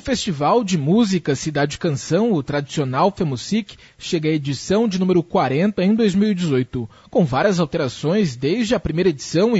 Festival de Música Cidade Canção, o tradicional FEMUSIC, chega à edição de número 40 em 2018. Com várias alterações desde a primeira edição em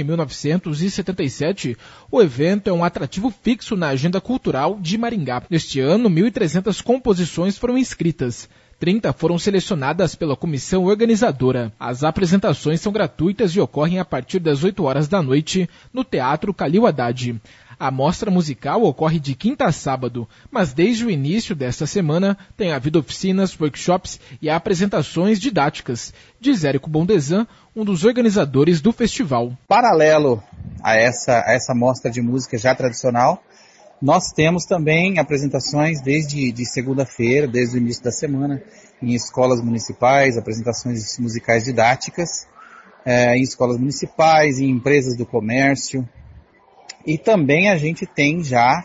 1977, o evento é um atrativo fixo na agenda cultural de Maringá. Neste ano, 1.300 composições foram inscritas. 30 foram selecionadas pela comissão organizadora. As apresentações são gratuitas e ocorrem a partir das 8 horas da noite no Teatro Calil Haddad. A mostra musical ocorre de quinta a sábado, mas desde o início desta semana tem havido oficinas, workshops e apresentações didáticas, diz Érico Bondesan, um dos organizadores do festival. Paralelo a essa mostra de música já tradicional, nós temos também apresentações desde segunda-feira, desde o início da semana, em escolas municipais, apresentações musicais didáticas, em escolas municipais, em empresas do comércio. E também a gente tem já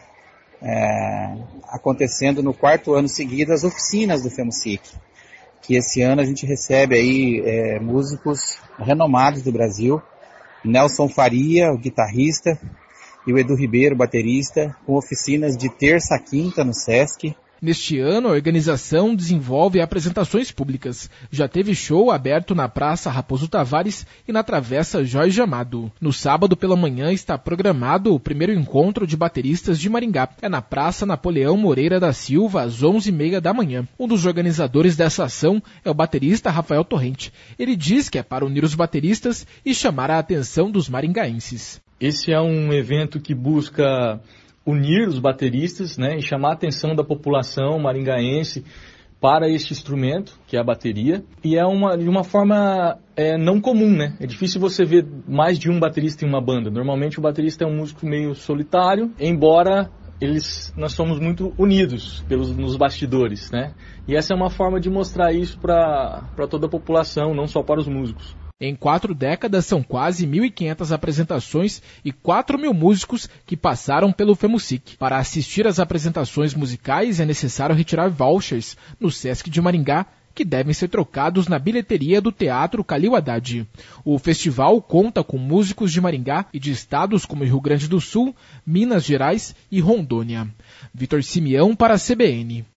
acontecendo no 4º ano seguido as oficinas do FEMUSIC, que esse ano a gente recebe aí músicos renomados do Brasil, Nelson Faria, o guitarrista, e o Edu Ribeiro, baterista, com oficinas de terça a quinta no Sesc. Neste ano, a organização desenvolve apresentações públicas. Já teve show aberto na Praça Raposo Tavares e na Travessa Jorge Amado. No sábado pela manhã está programado o primeiro encontro de bateristas de Maringá. É na Praça Napoleão Moreira da Silva, às 11h30 da manhã. Um dos organizadores dessa ação é o baterista Rafael Torrente. Ele diz que é para unir os bateristas e chamar a atenção dos maringaenses. Esse é um evento que busca unir os bateristas, né, e chamar a atenção da população maringaense para este instrumento, que é a bateria. E é de uma forma não comum, né? É difícil você ver mais de um baterista em uma banda. Normalmente o baterista é um músico meio solitário, embora nós somos muito unidos nos bastidores, né? E essa é uma forma de mostrar isso para toda a população, não só para os músicos. Em 4 décadas, são quase 1.500 apresentações e 4.000 músicos que passaram pelo FEMUSIC. Para assistir às apresentações musicais, é necessário retirar vouchers no Sesc de Maringá, que devem ser trocados na bilheteria do Teatro Calil Haddad. O festival conta com músicos de Maringá e de estados como Rio Grande do Sul, Minas Gerais e Rondônia. Vitor Simeão para a CBN.